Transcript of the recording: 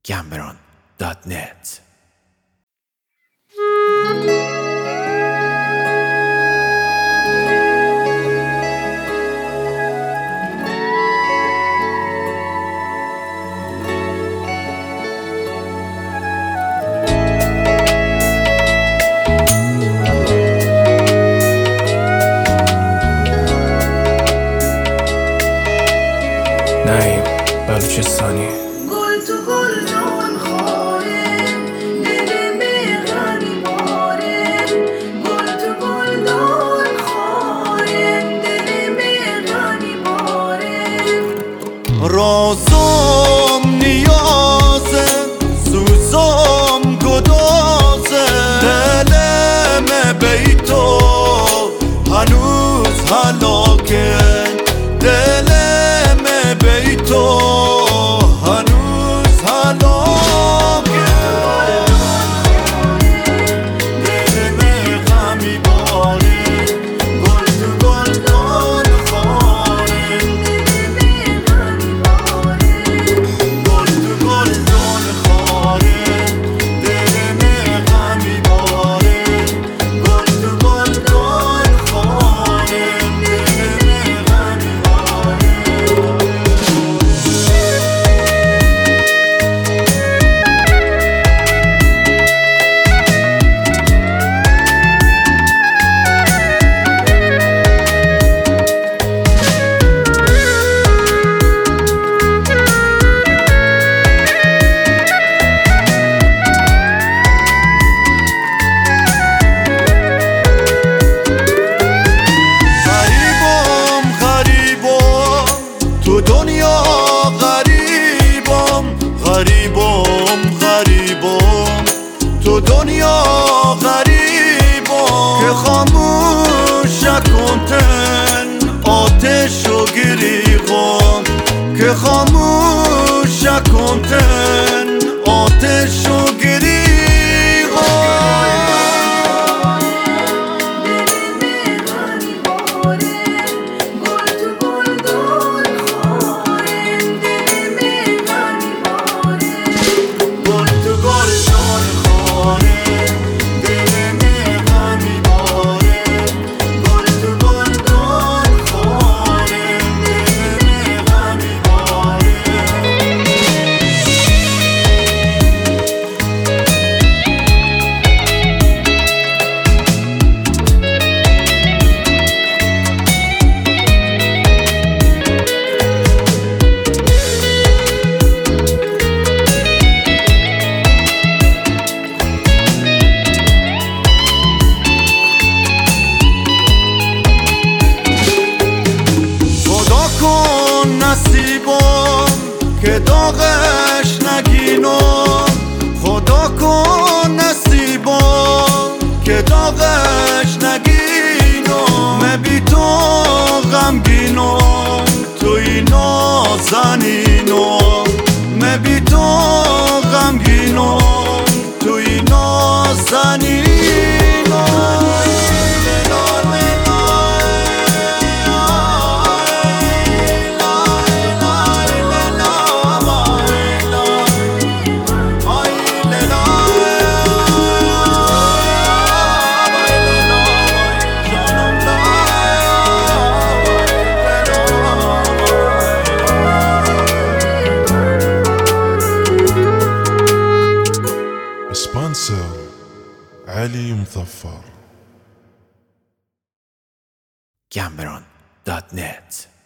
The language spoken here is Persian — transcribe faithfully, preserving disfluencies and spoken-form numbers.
گمبران دات نت. نعیم بلوچستانی. گل تو گلدان خاره دل مهربانی باره، گل تو گلدان خاره دل مهربانی باره. رازم نیازه سوزم گدازه، دلم بی تو هنوز هلاکه، دلم بی تو هنوز هلاکه. دلم غمی باره، گل تو گلدان خاره، گل تو گلدان خاره، دلم غمی باره، گل تو گلدان خاره، دلم غمی باره. تو دنیا غریبم غریبم غریبم، تو دنیا غریبم که خاموش کنتن آتش و گریغم، که خاموش کنتن آتش و گریغم. نصیبم که داغش نگینم، خدا کن نصیبم که داغش نگینم. من بی تو غمگینم توی نازنینم، من بی تو غمگینم توی نازنینم. سبونسر علي مظفر. گمبران دات نت.